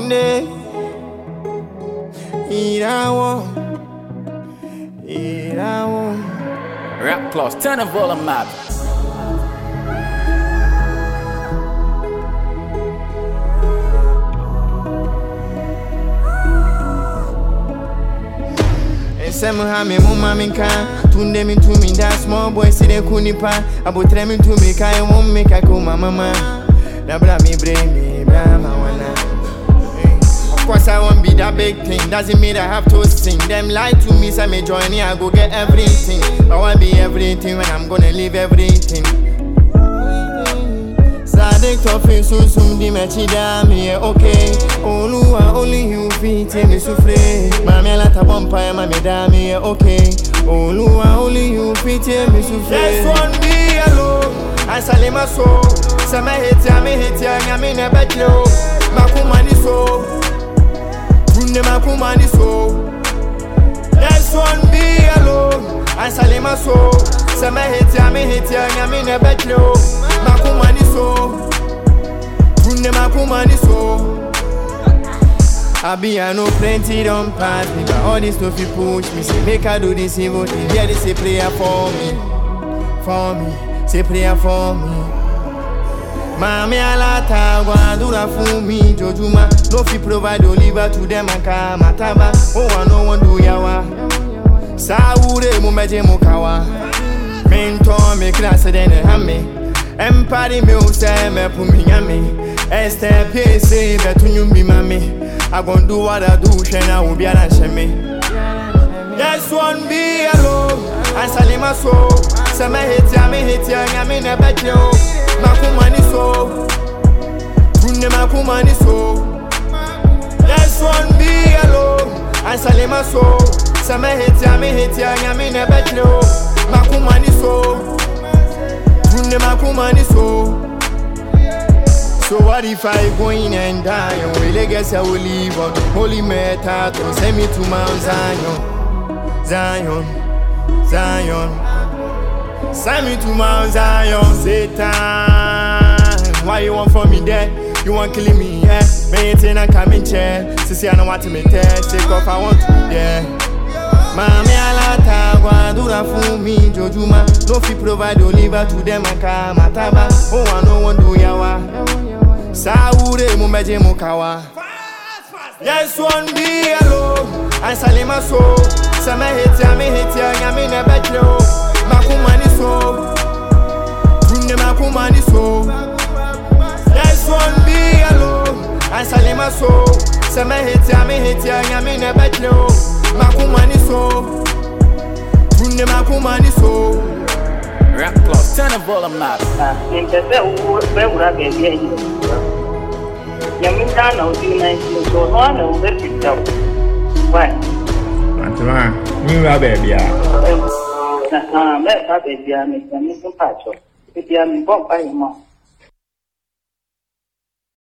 Sunday. Rap plus, turn the volume up. Some have me, mama, me can. Tunde me to me, that small boy, see the kunipa. About 3 me to me, I won't make a go, mama. Nabla me, brain me, brama, of course, I won't be that big thing. Doesn't mean I have to sing. Them lie to me, so me join me, I go get everything. I want be everything when I'm gonna leave everything. Sadik toffee, soon, di mechi me, okay. Only you fit me souffle. Mamma lata bompa, mamma dame, okay. Only you fit me souffle. Yes, one be alone. I sell my soul. Some hate ya, I'm in a bed, yo. Makumani so. Bunde makumani so. Yes, one be alone. I sell my soul. Some hate ya, I'm in a bed, yo. Makumani so. Bunde makumani so. I be I know plenty don't pass me, but all this stuff you push me. Say make I do this evil thing. Yeah, they say prayer for me, say prayer for me. Mami alata guadura for me, Jojuma. No fi provide oliver to them and mataba. Oh, I no one do yawa. Saure mumeje mukawa. Mentor me class then hame. Empire me say me pumi yame. Step say betu nyumbi mami. I gon' do what I do, Shena will be an me. Yes, one be alone. I sell my soul. Some hate ya, I'm in a bed, yo. Makumani so. Bunde makumani so. Yes, one be alone. I sell my soul. Some hate ya, I'm in a bed, yo. Makumani so. Bunde makumani so. So what if I go in and die? And will I guess I will leave on holy meta to send me to Mount Zion. Send me to Mount Zion, Satan. Why you want for me there? You want killing me, yeah? Maintain and come in chair. Sissy, I don't want to make test. Take off, I want to, yeah. Mami alata guadura for me, Jojuma. No fi provide oliver to them and mataba. Oh, I no one do yawa. Saure mumeje mukawa. Yes, one be alone. I sell my soul. Some hate ya, I'm in a bed, yo. Makumani so. Bunde makumani so. Yes, one be alone. I sell my soul. Some hate ya, I'm in a bed, yo. Makumani so. Bunde makumani so. Rap plus, turn the volume up. Yaminta na udi na isi so no na ube pita. Why? Antuma, you are baby. Na me ka baby me so pacho. Baby me bon pa mo.